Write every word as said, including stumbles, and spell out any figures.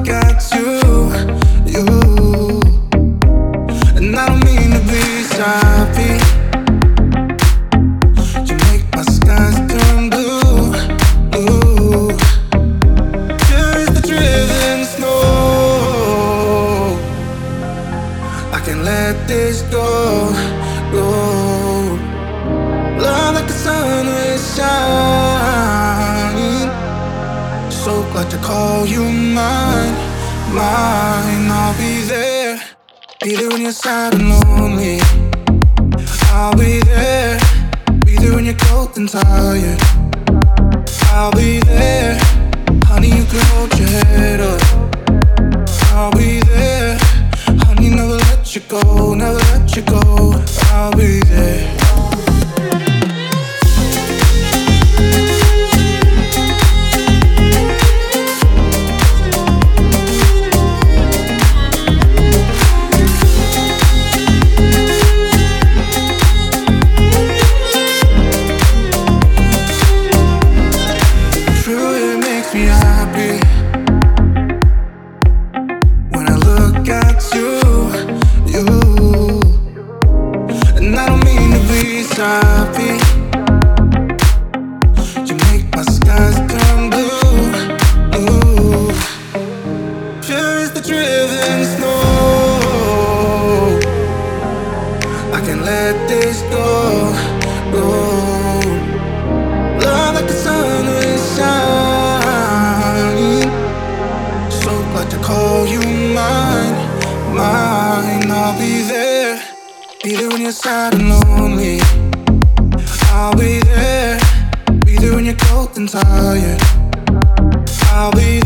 look at you, you, and I don't mean to be sloppy. You make my skies turn blue, blue. Here is the driven snow. I can't let this go, go. Love like the sun will shine. So glad to call you mine, mine. I'll be there, be there when you're sad and lonely. I'll be there, be there when you're cold and tired. I'll be there, honey, you can hold your head up. I'll be there, honey, never let you go, never let you go. I'll be there. Sloppy. You make my skies turn blue, blue. Here is the driven snow. I can't let this go, go. Love like the sun will shine. So glad to call you mine, mine. I'll be there, be there when you're sad and lonely. I'll be there, be there when you're cold and tired. I'll be